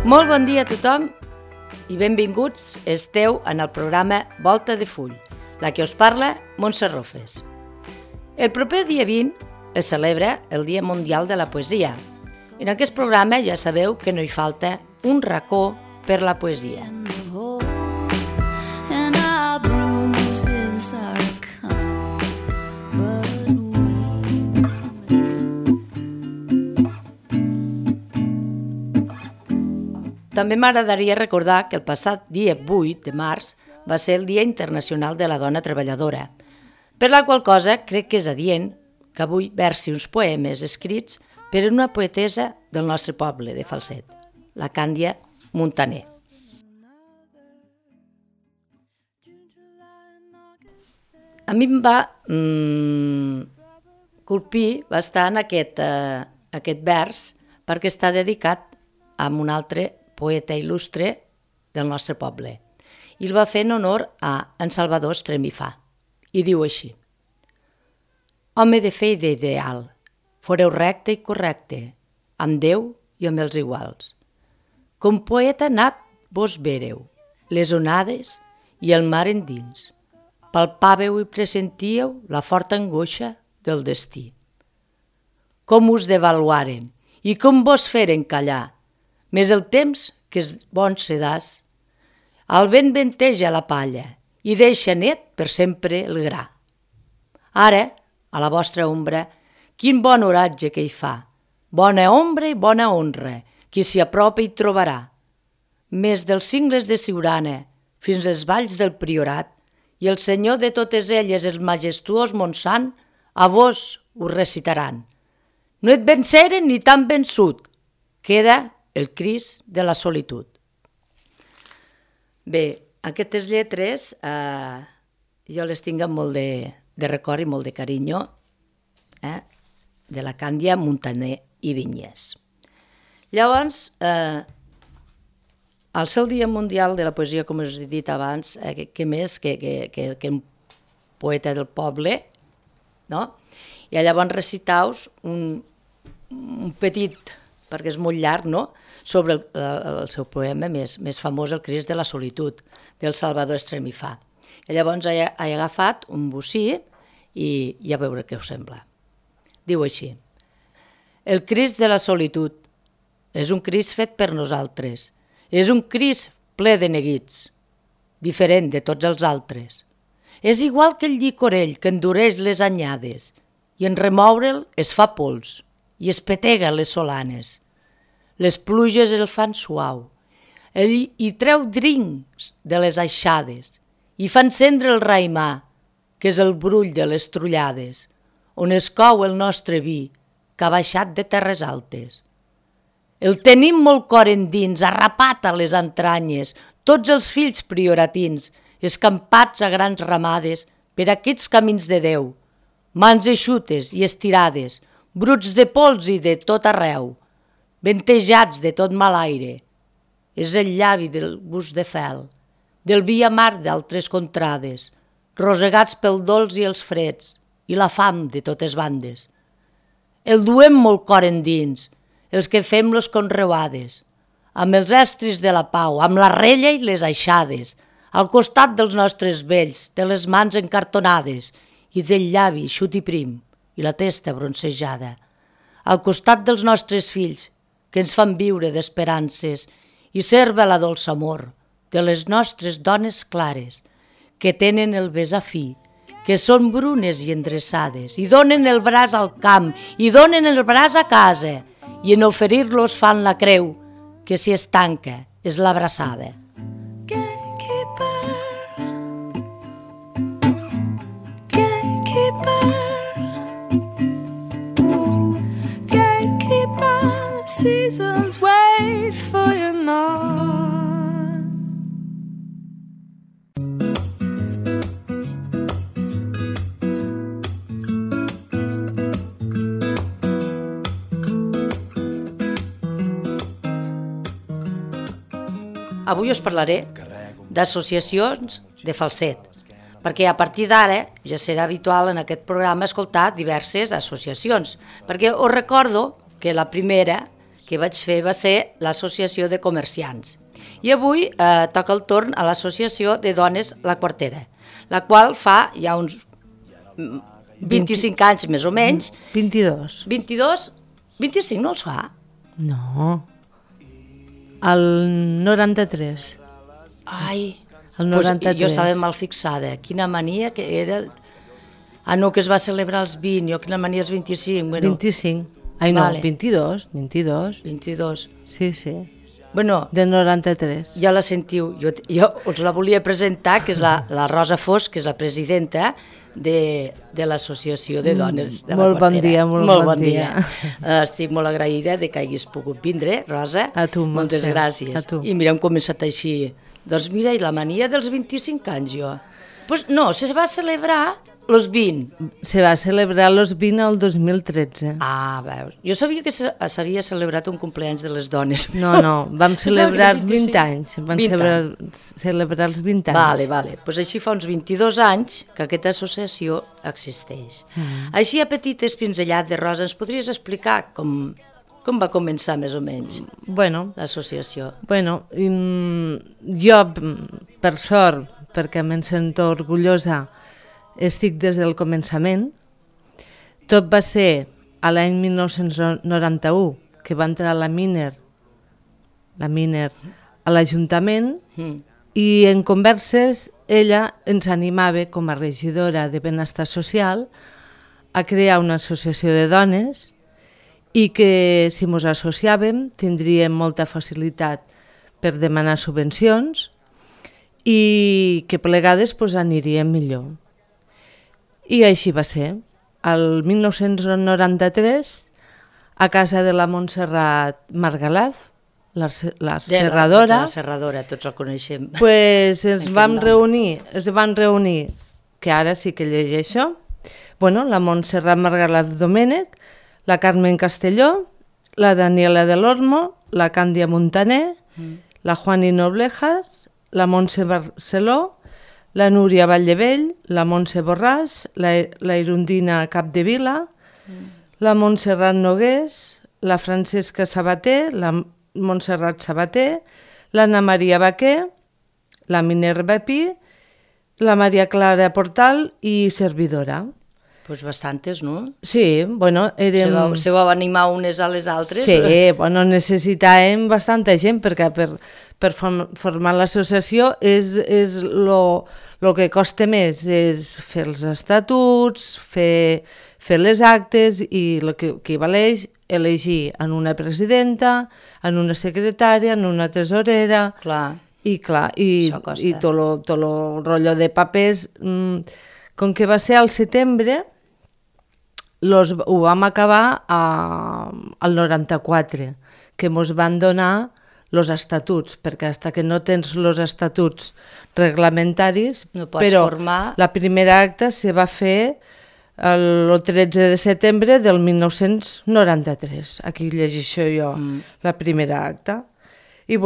Molt bon dia a tothom i benvinguts esteu en el programa Volta de Full, la que us parla Montse Rofes. El proper dia 20 es celebra el Dia Mundial de la Poesia. En aquest programa ja sabeu que no hi falta un racó per la poesia. També m'agradaria recordar que el passat dia 8 de març va ser el Dia Internacional de la Dona Treballadora, per la qual cosa crec que és adient que avui versi uns poemes escrits per una poetessa del nostre poble de Falset, la Càndia Muntaner. A mi em va colpir bastant aquest vers perquè està dedicat a un altre poeta il·lustre del nostre poble. I el va fer en honor a en Salvador Estremifà. I diu així: Home de fe i d'ideal, foreu recte i correcte, amb Déu i amb els iguals. Com poeta nat vos vereu, les onades i el mar endins. Palpàveu i presentíeu la forta angoixa del destí. Com us devaluaren i com vos feren callar, més el temps que és bon sedàs. El vent venteja la palla i deixa net per sempre el gra. Ara, a la vostra ombra, quin bon oratge que hi fa. Bona ombra i bona honra, qui s'hi apropa hi trobarà. Més dels cingles de Siurana fins les valls del Priorat i el senyor de totes elles, el majestuós Montsant, a vos us recitaran. No et venceren ni tan vençut, queda el cris de la solitud. Bé, aquestes lletres jo les tinc amb molt de record i molt de carinyo, de la Càndia Muntaner i Vinyes. Llavors, al ser el Dia Mundial de la Poesia, com us he dit abans, què més que un poeta del poble, no? I llavors recitaus un petit, perquè és molt llarg, no?, sobre el seu poema més famós, El Crist de la Solitud, del Salvador Estremifà. I llavors he agafat un bocí i a veure què us sembla. Diu així: El Crist de la Solitud és un Crist fet per nosaltres, és un Crist ple de neguits, diferent de tots els altres. És igual que el llicorell que endureix les anyades i en remoure'l es fa pols i es petega les solanes. Les pluges el fan suau, ell hi treu drincs de les aixades i fa encendre el raimà, que és el brull de les trullades, on es cou el nostre vi, que ha baixat de terres altes. El tenim molt cor endins, arrapat a les entranyes, tots els fills prioratins, escampats a grans ramades per aquests camins de Déu, mans eixutes i estirades, bruts de pols i de tot arreu, ventejats de tot malaire. És el llavi del bus de fel, del vi amar d'altres contrades, rosegats pel dolç i els freds i la fam de totes bandes. El duem molt cor endins, els que fem les conreuades, amb els estris de la pau, amb la rella i les aixades, al costat dels nostres vells, de les mans encartonades i del llavi xut i prim i la testa broncejada, al costat dels nostres fills, que ens fan viure d'esperances i serva la dolç amor de les nostres dones clares, que tenen el besar fi, que són brunes i endreçades, i donen el braç al camp, i donen el braç a casa, i en oferir-los fan la creu, que si es tanca és l'abraçada. Seasons wait for your nod. Avui us parlaré d'associacions de falset, perquè a partir d'ara ja serà habitual en aquest programa escoltar diverses associacions, perquè us recordo que la primera que vaig fer va ser l'Associació de Comerciants. I avui toca el torn a l'Associació de Dones La Quartera, la qual fa ja uns 25 anys més o menys. 22. 22? 25 no els fa? No. El 93. Ai, El pues 93. jo estava mal fixada. Quina mania que era... Ah, no, que es va celebrar els 20, jo quina mania els 25. Bueno, 25. Ai, no, vale. 22. 22. Sí, sí. Bueno, De 93. ja la sentiu. Jo us la volia presentar, que és la Rosa Fos, que és la presidenta de l'Associació de Dones de la Molt bon Quartera. dia, molt bon dia. Estic molt agraïda de que hagis pogut vindre, Rosa. A tu, moltes Montse, gràcies. a tu. I mira, hem començat així. Doncs mira, i la mania dels 25 anys, jo. Pues no, se va celebrar los 20. Se va celebrar los 20 al 2013. Ah, veus. Jo sabia que s'havia celebrat un compleanys de les dones. No, vam celebrar els 20 25. anys. Vam celebrar els 20 anys. Vale. Pues així fa uns 22 anys que aquesta associació existeix. Així a petites pinzellades de Rosa, ens podries explicar com va començar més o menys Bueno, l'associació? Jo, per sort, perquè me'n sento orgullosa, estic des del començament. Tot va ser a l'any 1991, que va entrar la Miner a l'Ajuntament, i en converses ella ens animava, com a regidora de Benestar Social, a crear una associació de dones i que si ens associàvem tindríem molta facilitat per demanar subvencions i que plegades aniríem millor. I així va ser. El 1993, a casa de la Montserrat Margalef, la serradora, La serradora, tots la coneixem. pues es van reunir, que ara sí que llegeixo, la Montserrat Margalef Domènech, la Carmen Castelló, la Daniela del Olmo, la Càndia Montaner, la Juani Noblejas, la Montse Barceló, la Núria Vallevell, la Montse Borràs, la Irundina Capdevila, la Montserrat Nogués, la Francesca Sabater, la Montserrat Sabater, l'Anna Maria Baquer, la Minerva Pi, la Maria Clara Portal i servidora. Pues bastantes, no? Sí, érem... Se vau animar unes a les altres? Sí, necessitàvem bastanta gent perquè per formar l'associació és el que costa més, és fer els estatuts, fer les actes i el que equivaleix elegir en una presidenta, en una secretària, en una tesorera... Clar. I tot el rotllo de papers, com que va ser al setembre, ho vam acabar al 94, que ens van donar els estatuts, perquè fins que no tens els estatuts reglamentaris, no pots però formar... la primera acta se va fer el 13 de setembre del 1993. Aquí llegeixo jo la primera acta. I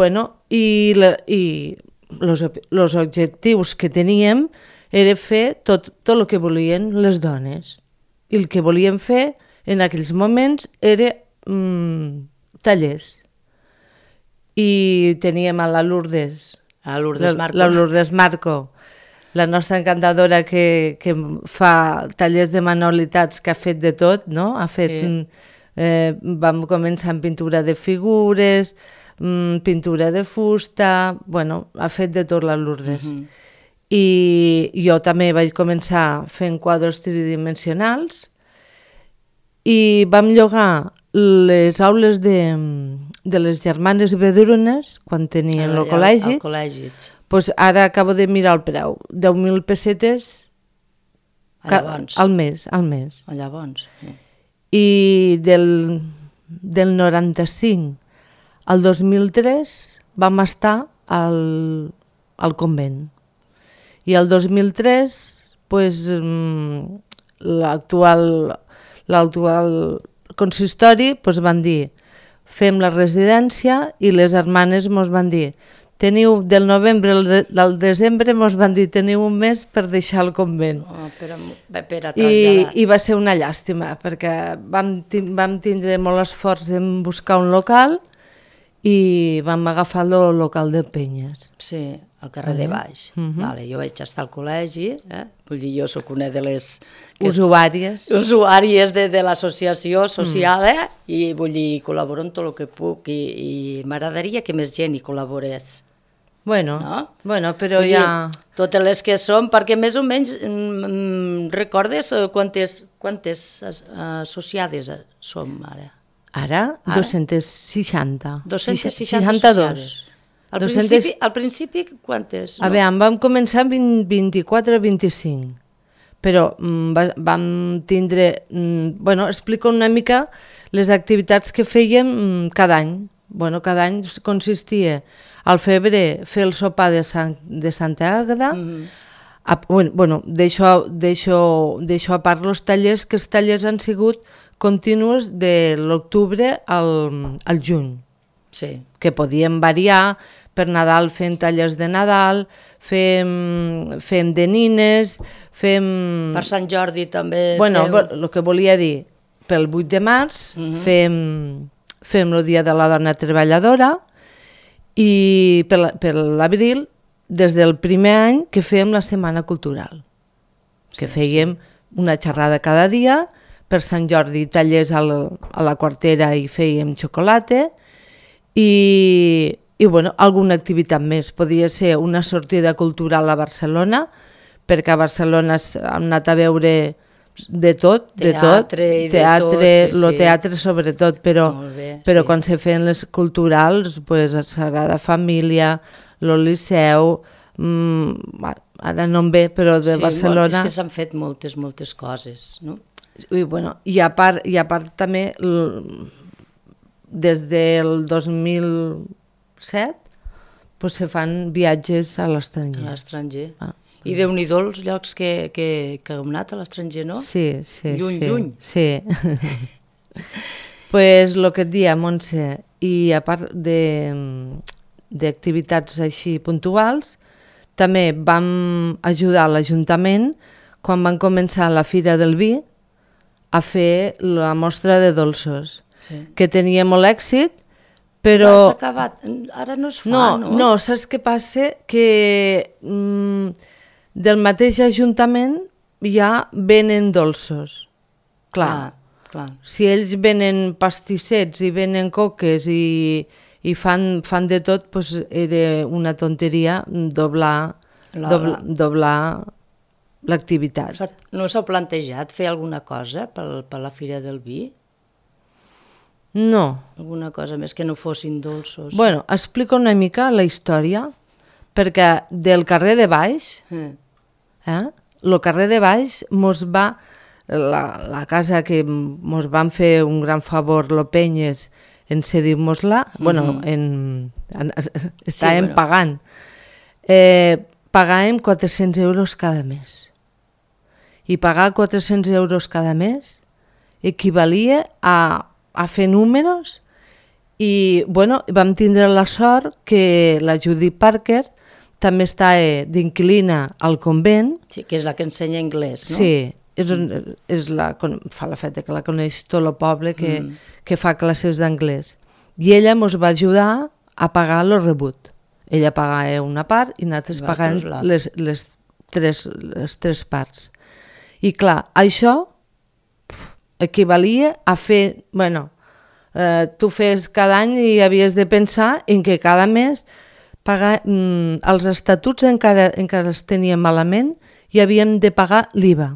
els objectius que teníem era fer tot el que volien les dones. I el que volíem fer en aquells moments era tallers. I teníem a la Lourdes, la Lourdes Marco, la nostra encantadora que fa tallers de manualitats, que ha fet de tot, no? Vam començar amb pintura de figures, pintura de fusta, ha fet de tot la Lourdes. I jo també vaig començar fent quadres tridimensionals i vam llogar les aules de les germanes Vedrunes quan tenien el col·legi. Pues ara acabo de mirar el preu, 10.000 pessetes al mes. Llavors. I del 95 al 2003 vam estar al convent. I el 2003, l'actual consistori van dir fem la residència i les hermanes ens van dir teniu del novembre al desembre, mos van dir teniu un mes per deixar el convent. Per a traslladar. I va ser una llàstima, perquè vam tindre molt esforç en buscar un local i vam agafar el local de Penyes. Sí, al carrer de Baix. Vale, jo vaig estar al col·legi, vull dir, jo sóc una de les Usuàries. usuàries de l'associació social, i vull dir, col·laboro en tot el que puc i m'agradaria que més gent hi col·laborés. Bueno, No? però Vull dir, ja... totes les que som, perquè més o menys recordes quantes associades som ara? Ara, 260. 260 62. associades. Al principi quantes? A veure, vam començar amb 24-25, però vam tindre... Bueno, explico una mica les activitats que fèiem cada any. Bueno, cada any consistia al febrer fer el sopar de Santa Àgueda. Bueno, deixo a part els tallers, que els tallers han sigut continus de l'octubre al juny, Sí. que podien variar. Per Nadal fem tallers de Nadal, fem de nines, fem... Per Sant Jordi també Bueno, feu... el que volia dir, pel 8 de març fem el Dia de la Dona Treballadora i per l'abril, des del primer any, que fèiem la Setmana Cultural, que fèiem una xerrada cada dia, per Sant Jordi tallers a la Quartera i fèiem xocolata i bueno, alguna activitat més. Podria ser una sortida cultural a Barcelona, perquè a Barcelona hem anat a veure de tot, teatre sobretot, però quan se feien les culturals, pues, a Sagrada Família, el Liceu, ara no em ve, però de Barcelona... És que s'han fet moltes coses, no? I a part també, des del 2007, pues, se fan viatges a l'estranger. A l'estranger. I Déu-n'hi-do els llocs que heu anat a l'estranger, no? Sí. Lluny. Sí. Pues el que et dia, Montse, i a part d'activitats així puntuals, també vam ajudar l'Ajuntament, quan van començar la Fira del Vi, a fer la mostra de dolços, que tenia molt èxit, però... S'ha acabat, ara no es fa, no? No, saps què passa? Que del mateix Ajuntament ja venen dolços. Clar. Si ells venen pastissets i venen coques i fan de tot, doncs era una tonteria doblar l'activitat. No s'heu plantejat fer alguna cosa per la Fira del Vi? No. Alguna cosa més que no fossin dolços? Bueno, explico una mica la història, perquè del carrer de Baix, el carrer de Baix mos va... La casa que mos van fer un gran favor, lo Penyes, en cedir-mos-la, bueno, estàvem pagant. Pagàvem 400 euros cada mes. I pagar 400 euros cada mes equivalia a fer números i, bueno, vam tindre la sort que la Judy Parker també està d'inquilina al convent. Sí, que és la que ensenya anglès, no? Sí, fa la feta que la coneix tot el poble que fa classes d'anglès. I ella ens va ajudar a pagar el rebut. Ella pagava una part i nosaltres pagàvem les tres parts. I clar, això equivalia a fer... Bueno, tu fes cada any i havies de pensar en que cada mes els estatuts encara els teníem malament i havíem de pagar l'IVA.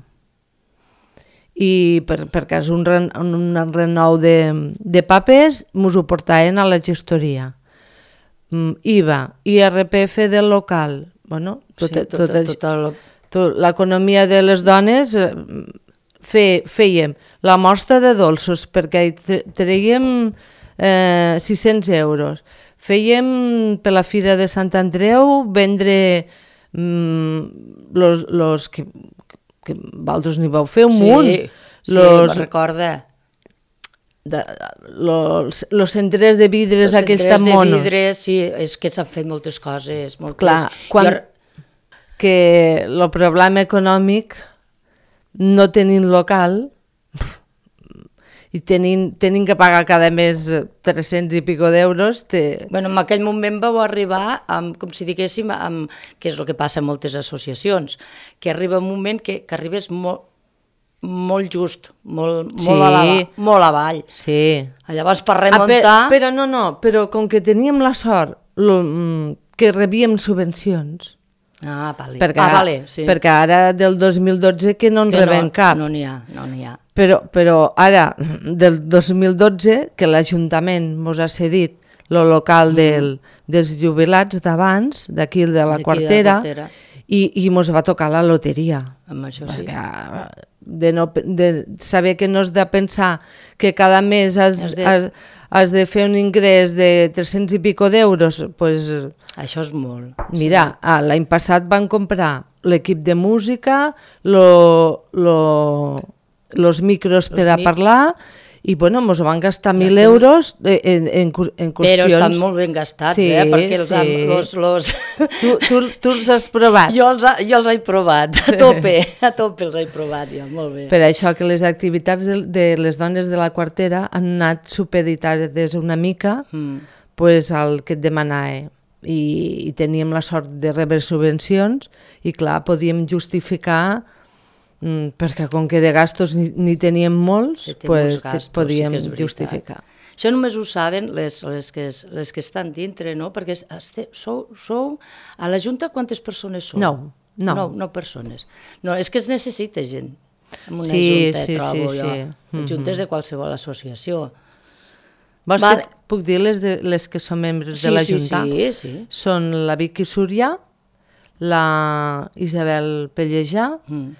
I perquè és un renou de papers, ens ho portaven a la gestoria. IVA, IRPF del local, bueno, l'economia de les dones, fèiem la mostra de dolços perquè traiem 600 euros. Fèiem per la Fira de Sant Andreu vendre los que vosaltres n'hi vau fer un munt. Sí, me'n recorda. los centres de vidres aquells tan monos. Els centres de vidres, sí, és que s'han fet moltes coses. Clar, que el problema econòmic, no tenint local, i tenint que pagar cada mes 300 i pico d'euros... Bueno, en aquell moment vau arribar, com si diguéssim, que és el que passa en moltes associacions, que arriba un moment que arribes molt just, molt avall. Sí. Llavors, per remuntar... Però com que teníem la sort que rebíem subvencions, vale, sí. Perquè ara del 2012 que no en rebem cap. No n'hi ha. Però ara, del 2012, que l'Ajuntament mos ha cedit el local dels jubilats d'abans, d'aquí de la Quartera, i mos va tocar la loteria. Amb això sí. De saber que no has de pensar que cada mes has de fer un ingrés de 300 i pico d'euros, pues, això és molt. Mira, l'any passat van comprar l'equip de música, los micros per a parlar, i bueno, mos van gastar 1.000 euros en qüestions... Però estan molt ben gastats, sí, perquè Tu els has provat? Jo els he provat, a tope els he provat jo, molt bé. Per això que les activitats de les dones de la Quartera han anat supeditades una mica pues, al que et demanava, i teníem la sort de rebre subvencions, i clar, podíem justificar... perquè com que de gastos ni teníem molts, pues, podíem justificar. Això només ho saben les que estan dintre, no? Perquè sou a la Junta quantes persones sou? 9 persones. No, és que es necessita gent en una junta, trobo jo. Juntes de qualsevol associació. Vols que puc dir les que són membres de la Junta? Sí. Són la Vicky Súria, la Isabel Pellejà,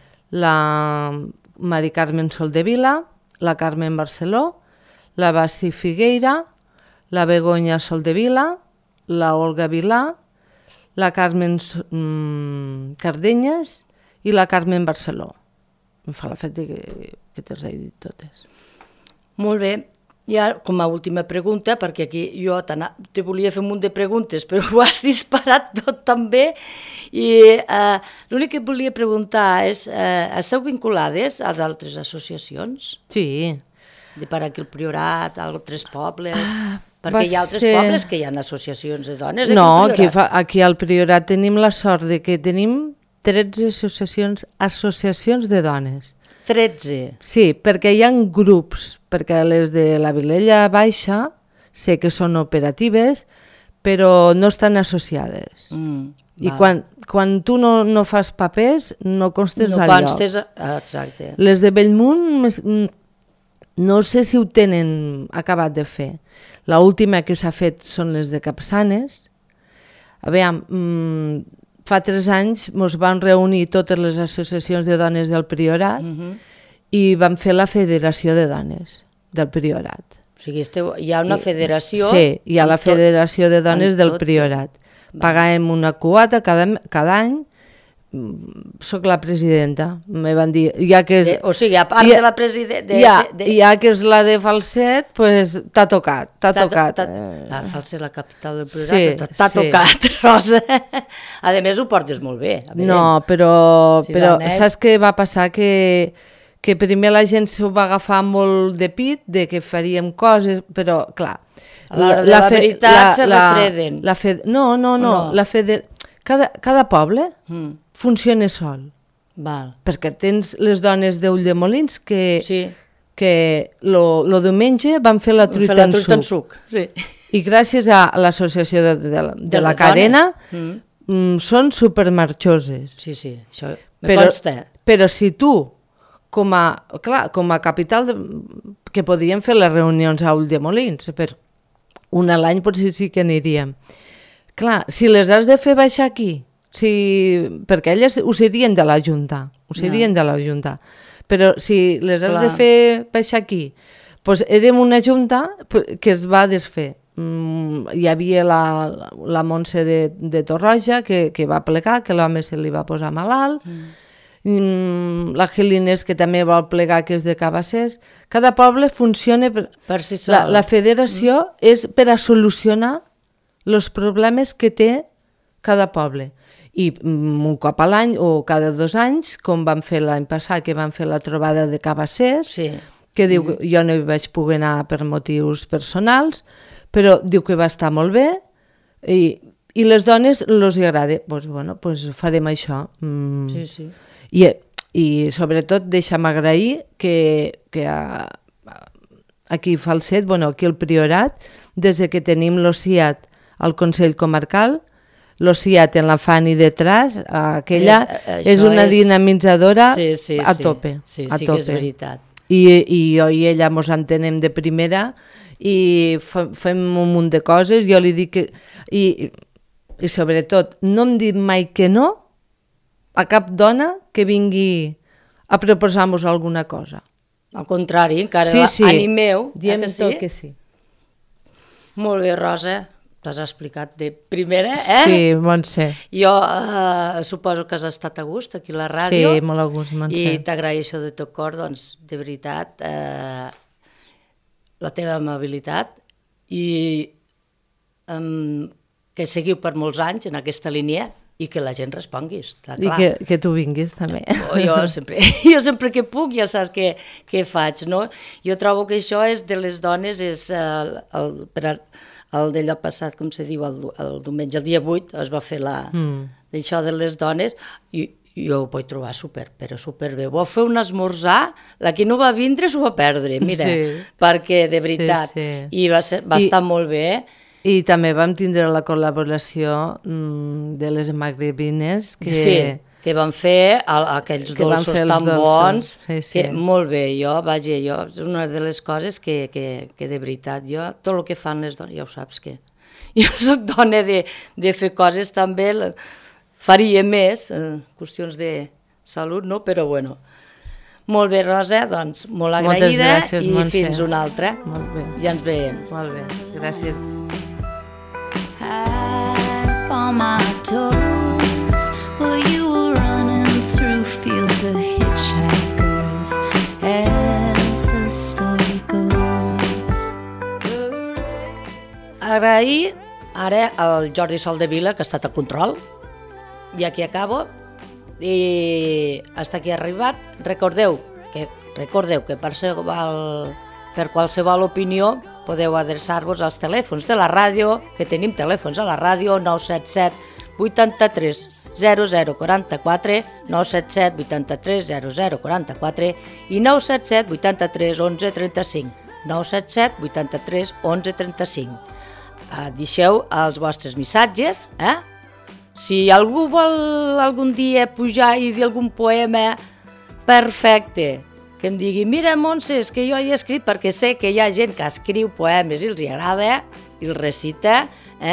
la Mari Carmen Soldevila, la Carmen Barceló, la Basi Figueira, la Begoña Soldevila, la Olga Vilà, la Carmen Cardenyes i la Carmen Barceló. Em fa l'efecte que te'ls he dit totes. Molt bé. I ara, com a última pregunta, perquè aquí jo te volia fer un munt de preguntes, però ho has disparat tot també, i l'únic que et volia preguntar és, esteu vinculades a d'altres associacions? Sí. Per aquí el Priorat, a altres pobles... Perquè hi ha altres pobles que hi ha associacions de dones d'aquí al Priorat. No, aquí al Priorat tenim la sort de que tenim 13 associacions de dones. 13? Sí, perquè hi ha grups, perquè les de la Vilella Baixa sé que són operatives, però no estan associades. I quan tu no fas papers, no constes al lloc. No constes, exacte. Les de Bellmunt, no sé si ho tenen acabat de fer. L'última que s'ha fet són les de Capçanes. Aviam, fa 3 anys ens van reunir totes les associacions de dones del Priorat i vam fer la Federació de Dones del Priorat. O sigui, hi ha una federació... Sí, hi ha la Federació de Dones del Priorat. Pagàvem una quota cada any. Soc la presidenta, me van dir... O sigui, a part de la presidenta... Ja que és la de Falset, doncs t'ha tocat. Falset, la capital del Priorat, t'ha tocat, Rosa. A més, ho portes molt bé. No, però saps què va passar? Que primer la gent s'ho va agafar molt de pit, de que faríem coses, però, clar... A l'hora de la veritat se refreden. Cada poble funciona sol. Perquè tens les dones d'Ulldemolins que el diumenge van fer la truita en suc. I gràcies a l'associació de la Carena són supermarxoses. Sí, això me consta. Però si tu, com a capital, que podíem fer les reunions a Ulldemolins, una a l'any potser sí que aniríem. Clar, si les has de fer baixar aquí, perquè elles ho serien de la Junta, però si les has de fer baixar aquí, doncs érem una Junta que es va desfer. Hi havia la Montse de Torroja que va plegar, que l'home se li va posar malalt, la Gelines, que també vol plegar, que és de Cabassers. Cada poble funciona... Per si sol. La federació és per a solucionar els problemes que té cada poble. I un cop a l'any o cada 2 anys, com vam fer l'any passat, que vam fer la trobada de Cabassers, Sí. que diu que jo no hi vaig poder anar per motius personals, però diu que va estar molt bé i les dones els agrada. Doncs bueno, farem això. Sí, sí. I sobretot deixa'm agrair que aquí a Falset, aquí al Priorat, des que tenim l'OSIAT al Consell Comarcal, l'OSIAT en la Fanny detrás, aquella és una dinamitzadora a tope. Sí, sí que és veritat. I jo i ella mos entenem de primera i fem un munt de coses. Jo li dic que... I sobretot, no em dic mai que no a cap dona que vingui a proposar-nos alguna cosa. Al contrari, encara animeu. Diem tot que sí. Molt bé, Rosa, t'has explicat de primera, Sí, Montse. Jo suposo que has estat a gust aquí a la ràdio. Sí, molt a gust, Montse. I t'agraeixo de tot cor, doncs, de veritat, la teva amabilitat i que seguiu per molts anys en aquesta línia i que la gent respongui, està clar. I que tu vinguis també. Jo sempre que puc, ja saps què faig, no? Jo trobo que això és de les dones, és el d'allò passat, com se diu, el diumenge, el dia 8, es va fer això de les dones, i jo ho vaig trobar però superbé. Vau fer un esmorzar, la que no va vindre s'ho va perdre, mira, perquè de veritat, i va estar molt bé. I també vam tindre la col·laboració de les magrebines que van fer aquells dolços tan bons, molt bé, és una de les coses que de veritat, tot el que fan les dones, ja ho saps que jo soc dona de fer coses també, faria més, qüestions de salut, no? Però bueno, molt bé, Rosa, doncs molt agraïda i fins una altra. Molt bé. Ja ens veiem. Molt bé, gràcies. On my toes, well, you were running through fields of hitchhikers, as the story goes. Agrair ara al Jordi Soldevila, que ha estat a control, i aquí acabo, i hasta aquí he arribat. Recordeu que per qualsevol opinió podeu adreçar-vos als telèfons de la ràdio, que tenim telèfons a la ràdio, 977 83 0044, 977 83 0044 i 977 83 11 35, 977 83 11 35. Deixeu els vostres missatges, Si algú vol algun dia pujar i dir algun poema, perfecte, que em digui, mira, Montse, és que jo hi he escrit, perquè sé que hi ha gent que escriu poemes i els agrada, i els recita,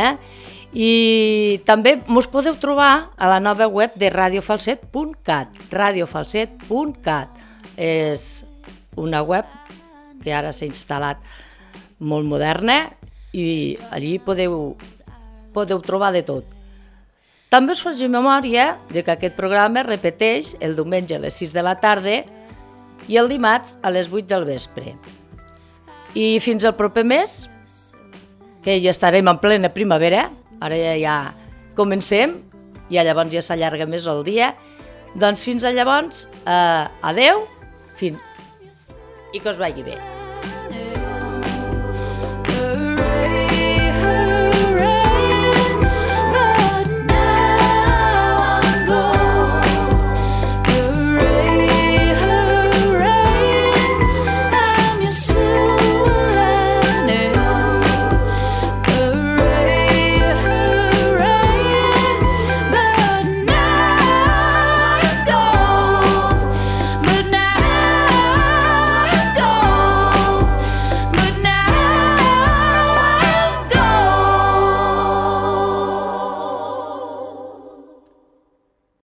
i també mos podeu trobar a la nova web de radiofalset.cat, radiofalset.cat. És una web que ara s'ha instal·lat molt moderna i allí podeu trobar de tot. També us faig memòria de que aquest programa es repeteix el diumenge a les 6 de la tarda i el dimarts a les 8 del vespre. I fins al proper mes, que ja estarem en plena primavera, ara ja comencem, i llavors ja s'allarga més el dia, doncs fins a llavors, adeu, i que us vagi bé.